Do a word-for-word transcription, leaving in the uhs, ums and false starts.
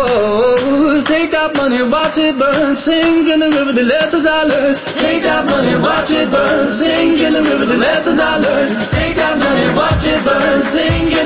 Oh, take that money, watch it burn. Sing in the river, the lessons I learned. Take that money, watch it burn. Sing in the river, the lessons I learned. Take that money, watch it burn. Sing in